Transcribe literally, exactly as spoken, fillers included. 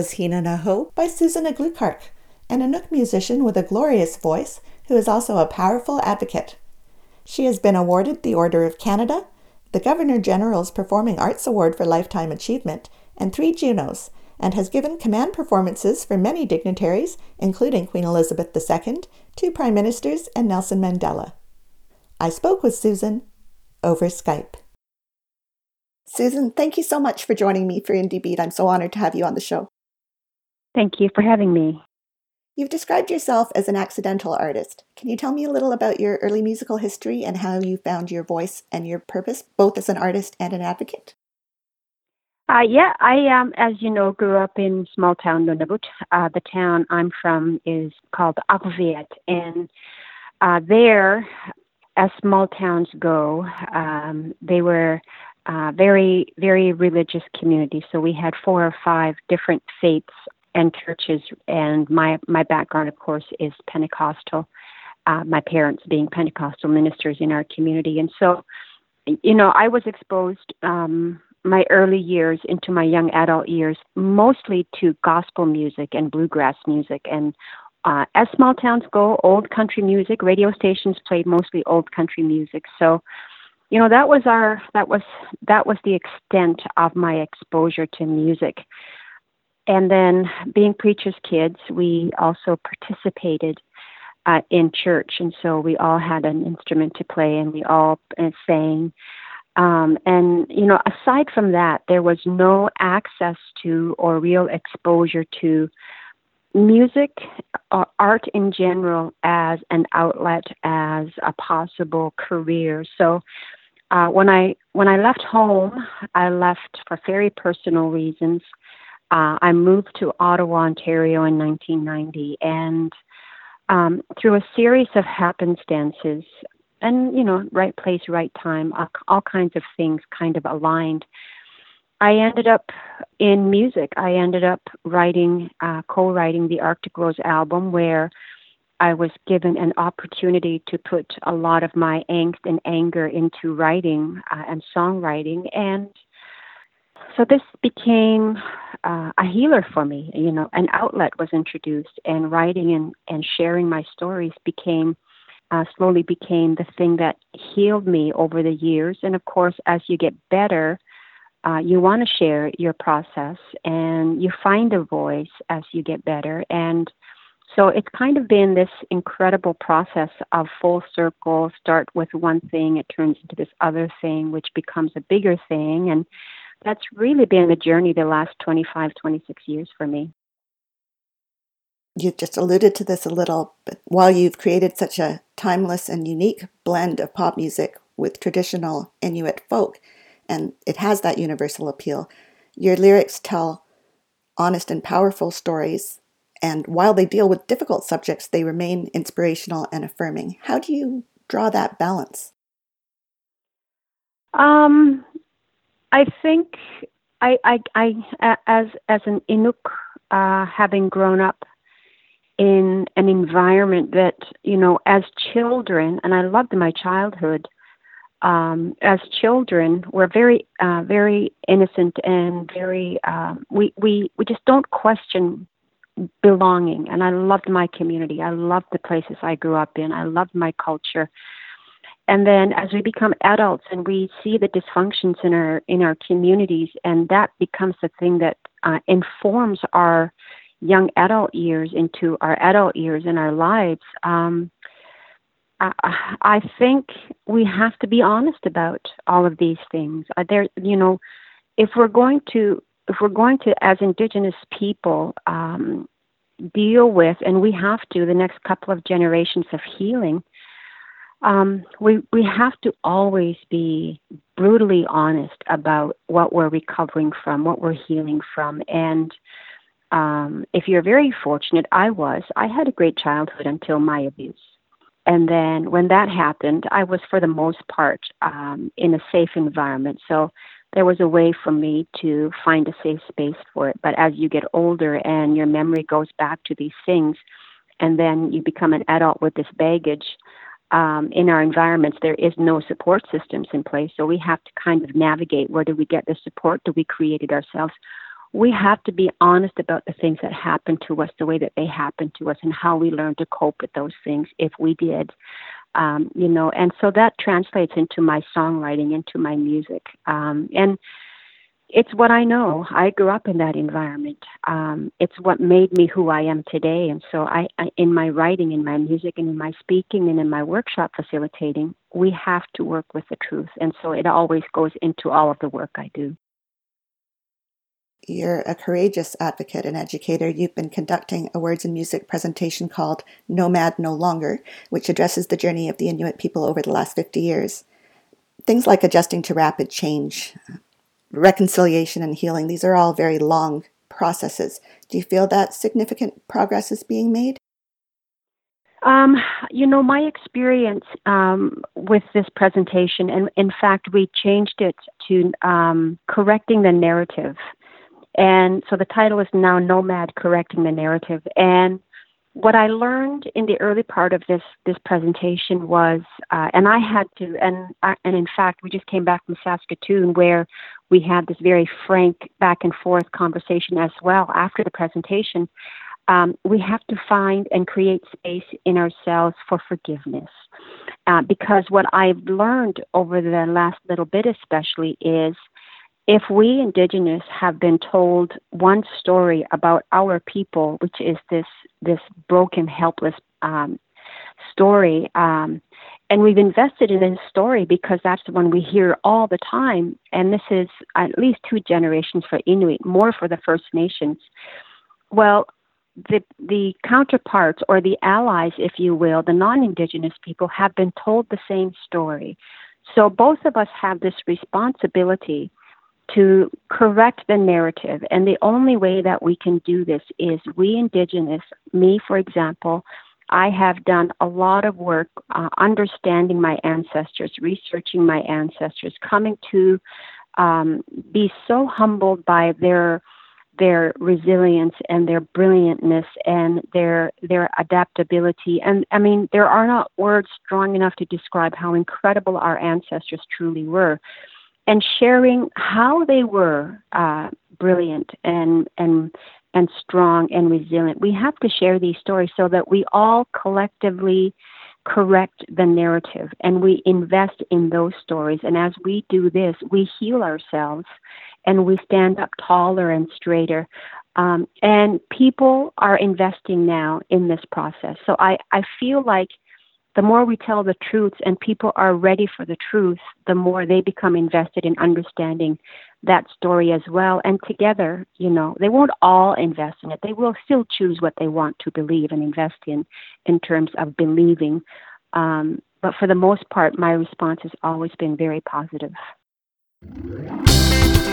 was Hina na Ho by Susan Aglukark, an Inuk musician with a glorious voice who is also a powerful advocate. She has been awarded the Order of Canada, the Governor-General's Performing Arts Award for Lifetime Achievement, and three Junos, and has given command performances for many dignitaries, including Queen Elizabeth the Second, two Prime Ministers, and Nelson Mandela. I spoke with Susan over Skype. Susan, thank you so much for joining me for Indie Beat. I'm so honored to have you on the show. Thank you for having me. You've described yourself as an accidental artist. Can you tell me a little about your early musical history and how you found your voice and your purpose, both as an artist and an advocate? Uh, yeah, I, um, as you know, grew up in small town Nunavut. Uh, the town I'm from is called Aquaviet, and uh, there, as small towns go, um, they were uh, very, very religious communities. So we had four or five different faiths and churches, and my, my background, of course, is Pentecostal, uh, my parents being Pentecostal ministers in our community. And so, you know, I was exposed um, my early years into my young adult years, mostly to gospel music and bluegrass music. And uh, as small towns go, old country music, radio stations played mostly old country music. So, you know, that was our, that was, that was the extent of my exposure to music. And then being preachers' kids, we also participated uh, in church. And so we all had an instrument to play, and we all uh, sang. Um, and, you know, aside from that, there was no access to or real exposure to music or art in general as an outlet, as a possible career. So uh, when I when I left home, I left for very personal reasons. Uh, I moved to Ottawa, Ontario in nineteen ninety, and um, through a series of happenstances and, you know, right place, right time, all, all kinds of things kind of aligned, I ended up in music. I ended up writing, uh, co-writing the Arctic Rose album, where I was given an opportunity to put a lot of my angst and anger into writing uh, and songwriting. And so this became uh, a healer for me. You know, an outlet was introduced, and writing and, and sharing my stories became, uh, slowly became the thing that healed me over the years. And of course, as you get better, uh, you want to share your process, and you find a voice as you get better. And so it's kind of been this incredible process of full circle. Start with one thing, it turns into this other thing, which becomes a bigger thing. And that's really been the journey the last twenty-five, twenty-six years for me. You just alluded to this a little, but while you've created such a timeless and unique blend of pop music with traditional Inuit folk, and it has that universal appeal, your lyrics tell honest and powerful stories, and while they deal with difficult subjects, they remain inspirational and affirming. How do you draw that balance? Um, I think I, I, I, as as an Inuk, uh, having grown up in an environment that, you know, as children, and I loved my childhood. Um, as children, we're very, uh, very innocent and very. Um, we we we just don't question belonging. And I loved my community. I loved the places I grew up in. I loved my culture. And then as we become adults and we see the dysfunctions in our in our communities, and that becomes the thing that uh, informs our young adult years into our adult years in our lives, um, I, I think we have to be honest about all of these things. Uh, there, you know, if we're going to if we're going to, as Indigenous people, um, deal with, and we have to, the next couple of generations of healing. Um, we we have to always be brutally honest about what we're recovering from, what we're healing from. And um, if you're very fortunate, I was, I had a great childhood until my abuse. And then when that happened, I was, for the most part, um, in a safe environment. So there was a way for me to find a safe space for it. But as you get older and your memory goes back to these things, and then you become an adult with this baggage, Um, in our environments, there is no support systems in place. So we have to kind of navigate, where do we get the support? Do we create it ourselves? we have to be honest about the things that happen to us, the way that they happen to us, and how we learn to cope with those things if we did. Um, you know, and so that translates into my songwriting, into my music. Um, and it's what I know. I grew up in that environment. Um, it's what made me who I am today. And so I, I, in my writing, in my music, and in my speaking, and in my workshop facilitating, we have to work with the truth. And so it always goes into all of the work I do. You're a courageous advocate and educator. You've been conducting a words and music presentation called Nomad No Longer, which addresses the journey of the Inuit people over the last fifty years. Things like adjusting to rapid change, reconciliation and healing, these are all very long processes. Do you feel that significant progress is being made? Um, you know, my experience um, with this presentation, and in fact, we changed it to um, correcting the narrative. And so the title is now Nomad Correcting the Narrative. And what I learned in the early part of this this presentation was, uh, and I had to, and uh, and in fact, we just came back from Saskatoon where we had this very frank back and forth conversation as well after the presentation. Um, we have to find and create space in ourselves for forgiveness. Uh, because what I've learned over the last little bit especially is if we Indigenous have been told one story about our people, which is this this broken, helpless um, story, um, and we've invested in this story because that's the one we hear all the time, and this is at least two generations for Inuit, more for the First Nations. Well, the the counterparts or the allies, if you will, the non-Indigenous people have been told the same story. So both of us have this responsibility to correct the narrative. And the only way that we can do this is we Indigenous, me, for example, I have done a lot of work uh, understanding my ancestors, researching my ancestors, coming to um, be so humbled by their their resilience and their brilliantness and their their adaptability. And I mean, there are not words strong enough to describe how incredible our ancestors truly were. And sharing how they were uh, brilliant and and and strong and resilient. We have to share these stories so that we all collectively correct the narrative and we invest in those stories. And as we do this, we heal ourselves and we stand up taller and straighter. Um, and people are investing now in this process. So I, I feel like the more we tell the truth and people are ready for the truth, the more they become invested in understanding that story as well. And together, you know, they won't all invest in it. They will still choose what they want to believe and invest in, in terms of believing. Um, but for the most part, my response has always been very positive.